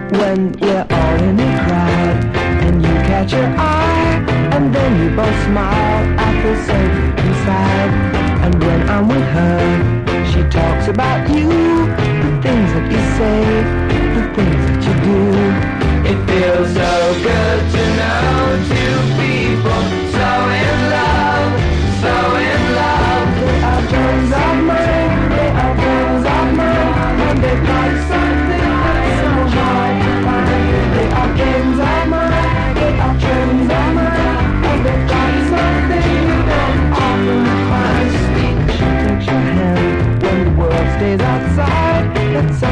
when we're all in a crowd and you catch her eye, and then you both smile. I feel safe inside, and when I'm with her, she talks about you, the things that you say, the things that you do. It feels so good to know two people so in love, so in love. They are friends of mine, they are friends of mine, and they've got something that's so hard to find. They are friends of mine, they are friends of mine, and they've got something you don't often find. She takes your hand when the world stays outside. That's